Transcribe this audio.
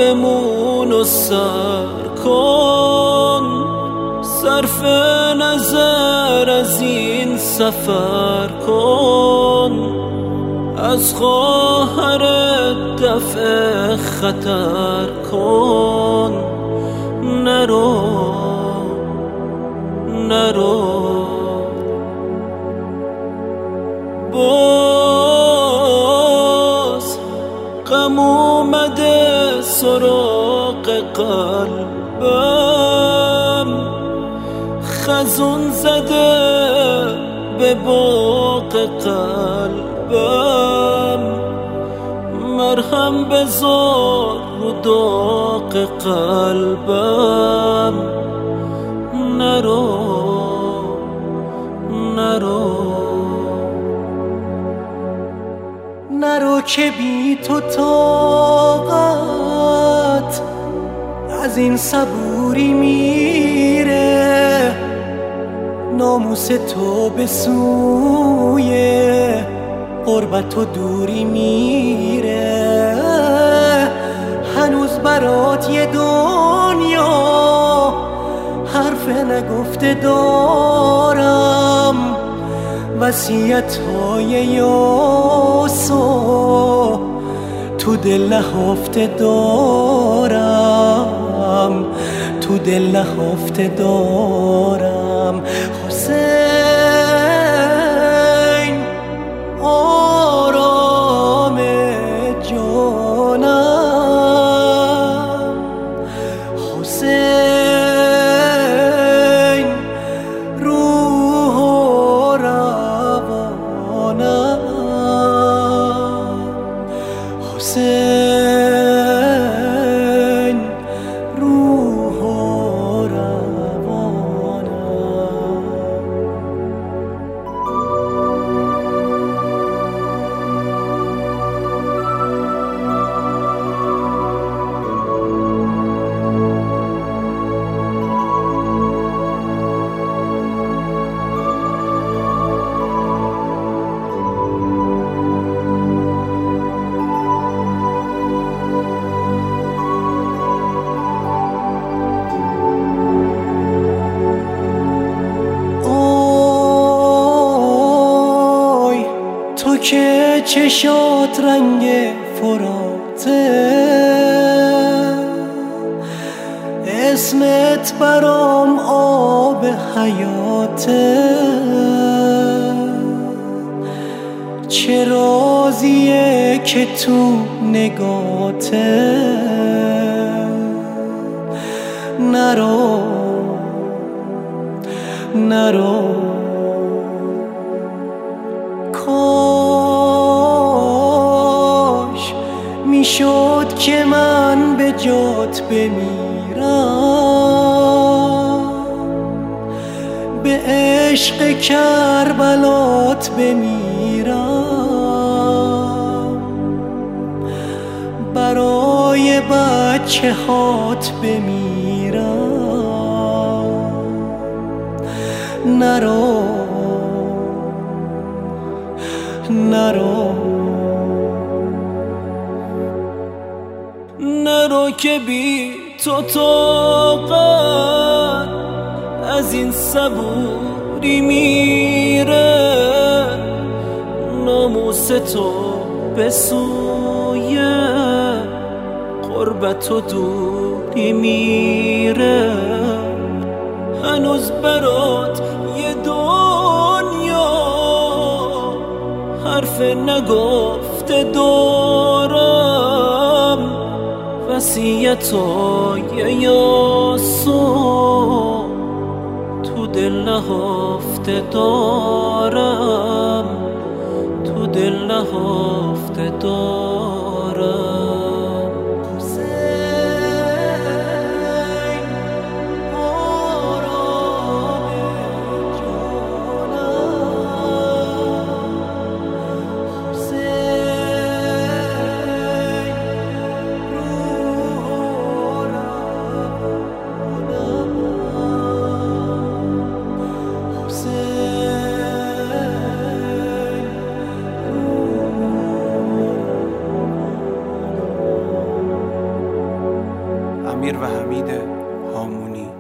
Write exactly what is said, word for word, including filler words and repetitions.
بمون و سر کن، صرف نظر از این سفر کن، از خواهرت دفع خطر کن. نرو نرو باز غم اومده سراغ قلبم، خزون زده به باغ قلبم، مرهم بذار رو داغ قلبم. نرو نرو نرو که بی تو طاقت از این صبوری میره، ناموس تو به سوی قربت و دوری میره. هنوز برات یه دنیا حرف نگفته دارم، وصیت های یاسو تو دل نهفته دارم، تو دل نهفته دارم. حسین آرام جانم، حسین روح و روانم، حسین روح و که چشات رنگ فراته، اسمت برام آب حیاته. چه رازیه که تو نگاته. نرو نرو کاش میشد که من به جات بمیرم، به عشق کربلات بمیرم، برای بچه هات بمیرم. نرو نرو نرو که بی تو طاقت از این صبوری میره، ناموس تو به سوی قربت و دوری میره. هنوز برات یه دنیا حرف نگفته دارم، وصیتای یاسو تو دل نهفته دارم، تو دل نهفته دارم. امیر و حمید هامونی.